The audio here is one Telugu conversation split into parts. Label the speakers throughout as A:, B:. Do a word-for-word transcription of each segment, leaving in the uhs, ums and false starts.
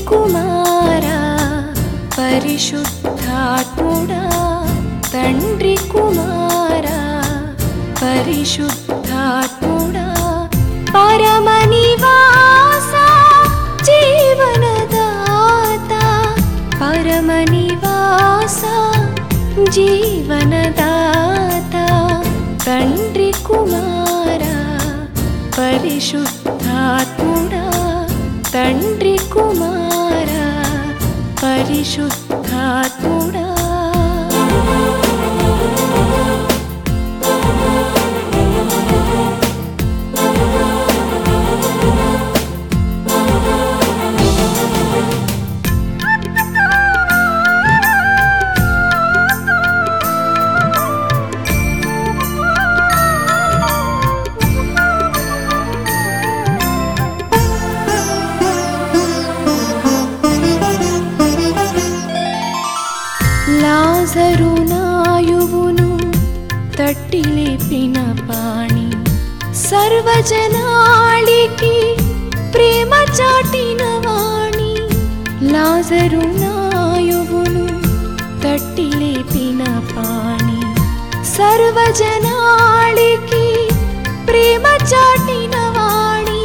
A: కుమారా పరిశుద్ధాత్ముడా తండ్రి కుమారా పరిశుద్ధాత్ముడా పరమ నివాస జీవనదాత పరమ నివాస జీవనదాత తండ్రి కుమారా పరిశుద్ధాత్ముడా తండ్రి కుమారా పరిశుద్ధాత్ముడా లాజరు నాయువును తట్టి లేపిన పాణి సర్వజనాళికి ప్రేమ చాటిన వాణి లాజరు నాయువును తట్టి లేపిన పాణి సర్వజనాళికి ప్రేమ చాటిన వాణి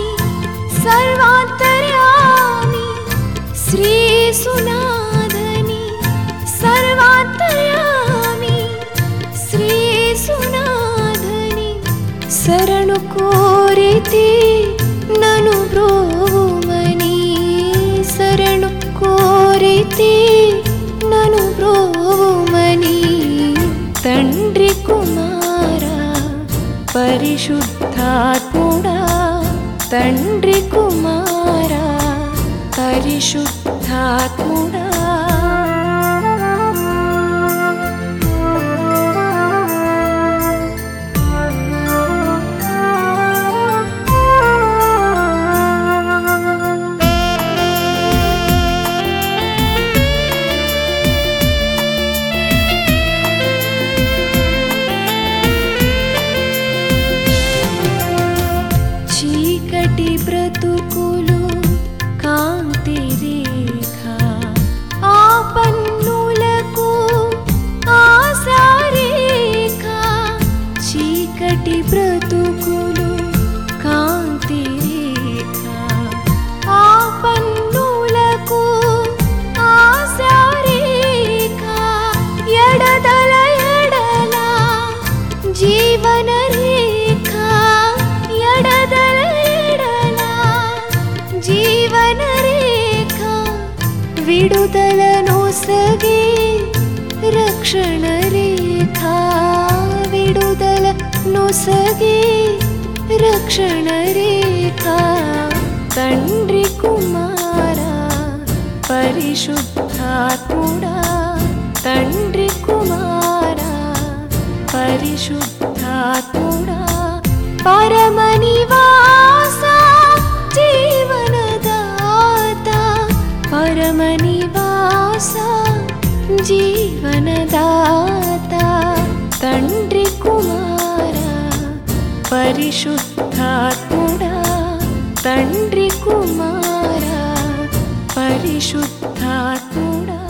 A: సర్వాంతర్యామి శ్రీ సునాదని సర్వాంతర్యామి శ్రీ సునాదని శరణు కోరితే నను బ్రోవుమని శరణు కోరితే నను బ్రోవుమని తండ్రి కుమారా పరిశుద్ధాత్ముడా తండ్రి కుమారా పరిశుద్ధాత్ముడా చీకటి బ్రతుకులు కాంతి రేఖ ఆపన్నులకు ఆశారేఖ చీకటి బ్రతుకులు కాంతి రేఖ ఆపన్నులకు ఆశారేఖ ఎడదల ఎడల జీవన రేఖ ఎడదల జీవన రేఖ విడుదలను సగే రక్షణ రేఖ విడుదల నొసగే రక్షణ రేఖ తండ్రి కుమారా పరిశుద్ధాత్ముడా తండ్రి కుమారా పరిశుద్ధాత్ముడా పరమ నివాస జీవనదాత పరమ నివాస జీవనదాత తండ్రి కుమారా పరిశుద్ధాత్ముడా తండ్రి కుమారా పరిశుద్ధాత్ముడా